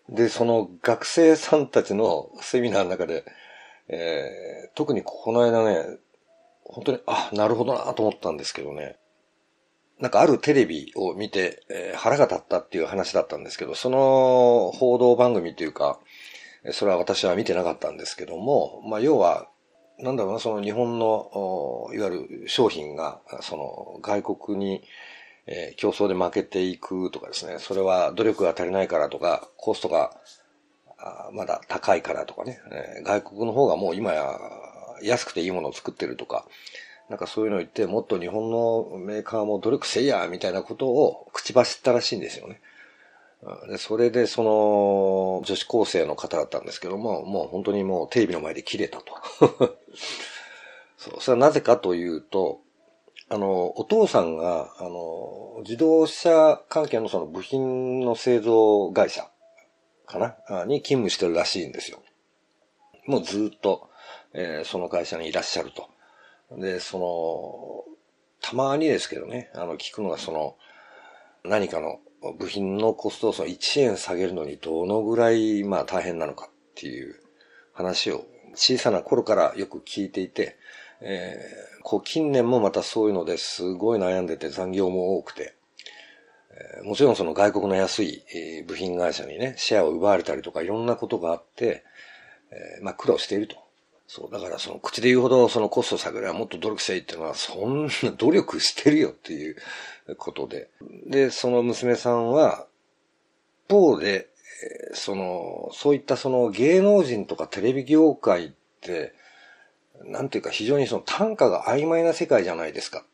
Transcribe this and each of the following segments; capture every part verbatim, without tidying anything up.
で、その学生さんたちのセミナーの中で、えー、特にこの間ね、本当に、あ、なるほどなと思ったんですけどね。なんかあるテレビを見て、えー、腹が立ったっていう話だったんですけど、その報道番組というか、それは私は見てなかったんですけども、まあ要は、なんだろうな、その日本の、いわゆる商品が、その外国に、えー、競争で負けていくとかですね、それは努力が足りないからとか、コストがまだ高いからとかね、えー、外国の方がもう今や安くていいものを作ってるとか、なんかそういうのを言って、もっと日本のメーカーも努力せいや、みたいなことを口走ったらしいんですよね。で、それでその女子高生の方だったんですけども、もう本当にもうテレビの前で切れたと。そう、それはなぜかというと、あの、お父さんが、あの、自動車関係のその部品の製造会社かなに勤務してるらしいんですよ。もうずっと、えー、その会社にいらっしゃると。で、その、たまにですけどね、あの、聞くのがその、何かの部品のコストをそのいちえん下げるのにどのぐらい、まあ大変なのかっていう話を小さな頃からよく聞いていて、えー、こう近年もまたそういうのですごい悩んでて残業も多くて、えー、もちろんその外国の安い部品会社にね、シェアを奪われたりとかいろんなことがあって、えー、まあ苦労していると。そう、だからその口で言うほどそのコスト下げればもっと努力せいっていうのはそんな努力してるよっていうことで。で、その娘さんは、一方で、その、そういったその芸能人とかテレビ業界って、なんていうか非常にその単価が曖昧な世界じゃないですか。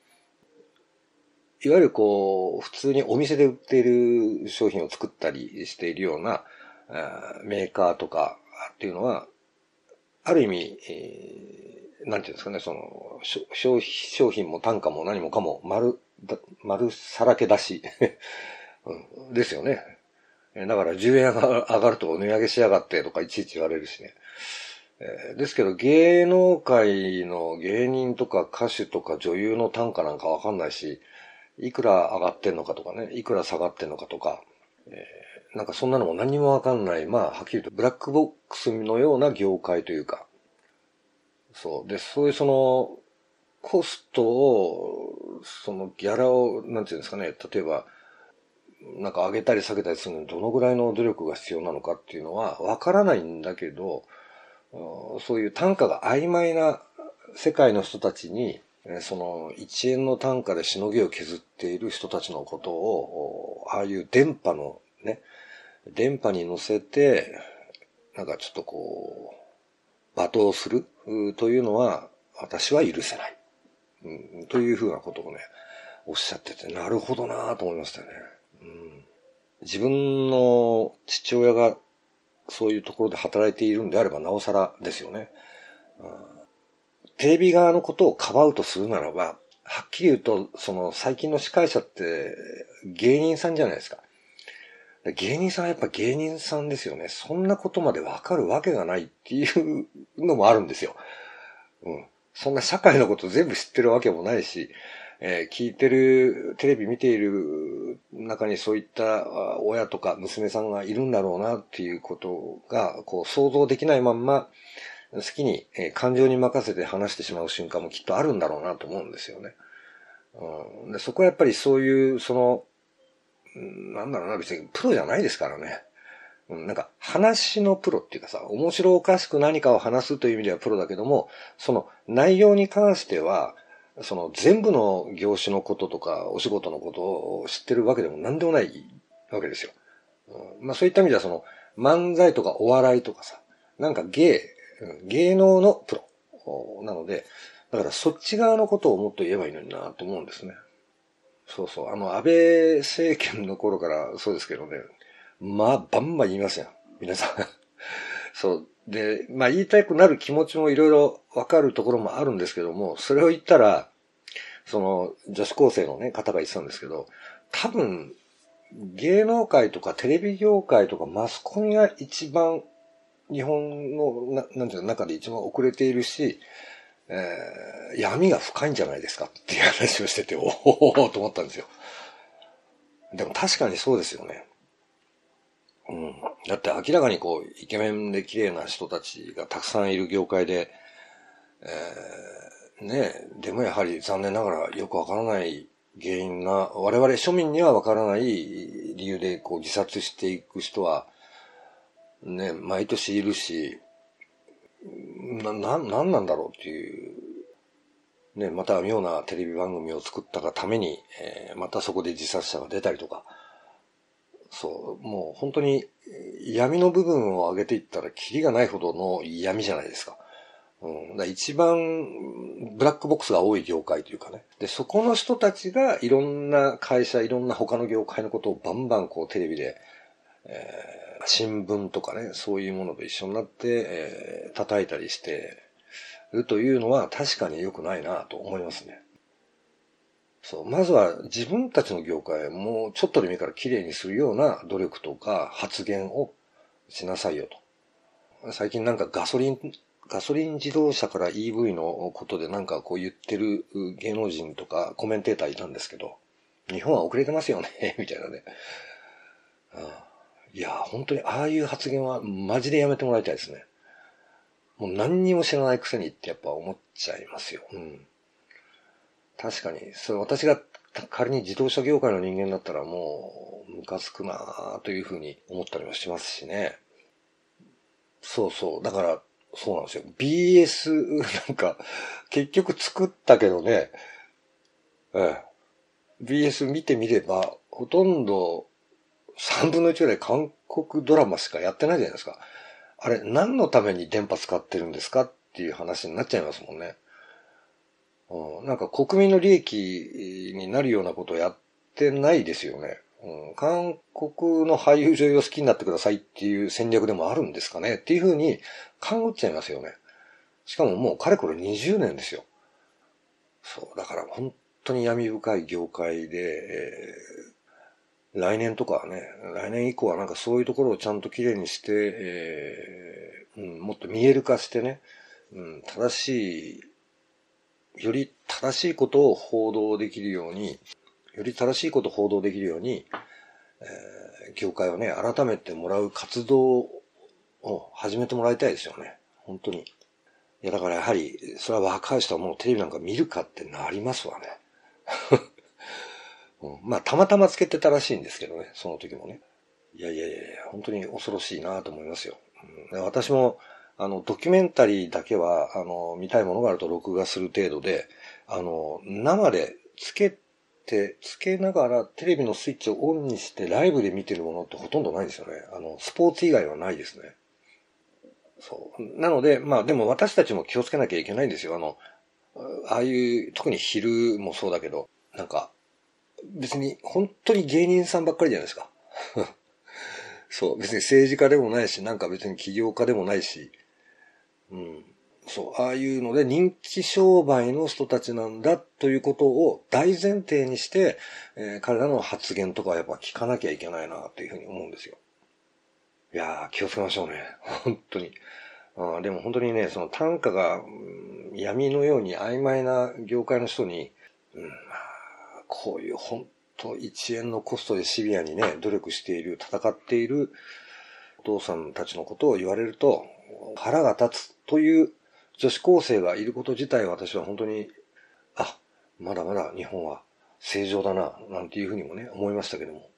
いわゆるこう、普通にお店で売っている商品を作ったりしているようなメーカーとかっていうのは、ある意味、えー、なんていうんですかね、その、商商品も単価も何もかも丸、丸さらけ出し、うん、ですよね。だからじゅうえん上がると値上げしやがってとかいちいち言われるしね。えー、ですけど芸能界の芸人とか歌手とか女優の単価なんかわかんないし、いくら上がってんのかとかね、いくら下がってんのかとか、えー、なんかそんなのも何にもわかんない、まあはっきりとブラックボックスのような業界というか、そう。で、そういうその、コストを、そのギャラを、なんていうんですかね、例えば、なんか上げたり下げたりするのにどのぐらいの努力が必要なのかっていうのはわからないんだけど、そういう単価が曖昧な世界の人たちに、そのいちえんの単価でしのぎを削っている人たちのことを、ああいう電波のね、電波に乗せて、なんかちょっとこう、罵倒するというのは私は許せない。うん、というふうなことをね、おっしゃってて、なるほどなぁと思いましたね。うん、自分の父親がそういうところで働いているんであればなおさらですよね。うん、テレビ側のことをかばうとするならば、はっきり言うと、その最近の司会者って芸人さんじゃないですか。芸人さんはやっぱ芸人さんですよね。そんなことまでわかるわけがないっていうのもあるんですよ。うん。そんな社会のこと全部知ってるわけもないし、えー、聞いてる、テレビ見ている中にそういった親とか娘さんがいるんだろうなっていうことが、こう想像できないまんま、好きに、えー、感情に任せて話してしまう瞬間もきっとあるんだろうなと思うんですよね。うん、でそこはやっぱりそういう、その、なんだろうな、別にプロじゃないですからね。なんか話のプロっていうかさ、面白おかしく何かを話すという意味ではプロだけども、その内容に関しては、その全部の業種のこととかお仕事のことを知ってるわけでも何でもないわけですよ。うん、まあそういった意味ではその漫才とかお笑いとかさ、なんか芸、芸能のプロなので、だからそっち側のことをもっと言えばいいのになと思うんですね。そうそう。あの安倍政権の頃からそうですけどね、まあ、バンバン言いますよ。皆さん。そう。で、まあ言いたくなる気持ちもいろいろわかるところもあるんですけども、それを言ったら、その女子高生のね、方が言ってたんですけど、多分、芸能界とかテレビ業界とかマスコミが一番日本のな、なんていうの中で一番遅れているし、えー、闇が深いんじゃないですかっていう話をしてて、おおと思ったんですよ。でも確かにそうですよね。 うん。だって明らかにこう、イケメンで綺麗な人たちがたくさんいる業界で、えー、ねえ、でもやはり残念ながらよくわからない原因な、我々庶民にはわからない理由でこう自殺していく人は、ね、毎年いるし、な、な、なんなんだろうっていう、ね、また妙なテレビ番組を作ったがために、えー、またそこで自殺者が出たりとか、そう、もう本当に闇の部分を上げていったらキリがないほどの闇じゃないですか。うん、だ一番ブラックボックスが多い業界というかね。で、そこの人たちがいろんな会社、いろんな他の業界のことをバンバンこうテレビで、えー、新聞とかね、そういうものと一緒になって、えー、叩いたりしてるというのは確かに良くないなと思いますね。そう、まずは自分たちの業界もちょっとでもいいから綺麗にするような努力とか発言をしなさいよと。最近なんかガソリン、ガソリン自動車から イーブイ のことでなんかこう言ってる芸能人とかコメンテーターいたんですけど、日本は遅れてますよね、みたいなね。いや、本当にああいう発言はマジでやめてもらいたいですね。もう何にも知らないくせにってやっぱ思っちゃいますよ。うん。確かに、それ私が仮に自動車業界の人間だったらもうムカつくなぁというふうに思ったりもしますしね。そうそう。だから、そうなんですよ。ビーエス なんか、結局作ったけどね、ええ、ビーエス 見てみれば、ほとんどさんぶんのいちぐらい韓国ドラマしかやってないじゃないですか。あれ、何のために電波使ってるんですかっていう話になっちゃいますもんね。うん、なんか国民の利益になるようなことをやってないですよね。うん、韓国の俳優女優を好きになってくださいっていう戦略でもあるんですかねっていうふうに勘ぐっちゃいますよね。しかももうかれこれにじゅうねんですよ。そう。だから本当に闇深い業界で、えー、来年とかはね、来年以降はなんかそういうところをちゃんときれいにして、えーうん、もっと見える化してね、うん、正しい、より正しいことを報道できるように、より正しいことを報道できるように、えー、業界をね、改めてもらう活動を始めてもらいたいですよね。本当に。いや、だからやはり、それは若い人はもうテレビなんか見るかってなりますわね。うん、まあ、たまたまつけてたらしいんですけどね、その時もね。いやいやいや、本当に恐ろしいなと思いますよ。うん、私も、あの、ドキュメンタリーだけは、あの、見たいものがあると録画する程度で、あの、生でつけて、つけながらテレビのスイッチをオンにしてライブで見てるものってほとんどないんですよね。あの、スポーツ以外はないですね。そう。なので、まあでも私たちも気をつけなきゃいけないんですよ。あの、ああいう、特に昼もそうだけど、なんか、別に本当に芸人さんばっかりじゃないですか。そう。別に政治家でもないし、なんか別に起業家でもないし、うん。そう。ああいうので人気商売の人たちなんだということを大前提にして、えー彼らの発言とかはやっぱ聞かなきゃいけないなというふうに思うんですよ。いやー、気をつけましょうね。本当に。あでも本当にね、その単価が、うん、闇のように曖昧な業界の人に、うん、こういう本当いちえんのコストでシビアにね、努力している、戦っているお父さんたちのことを言われると、腹が立つという女子高生がいること自体私は本当に、あ、まだまだ日本は正常だな、なんていうふうにもね、思いましたけども。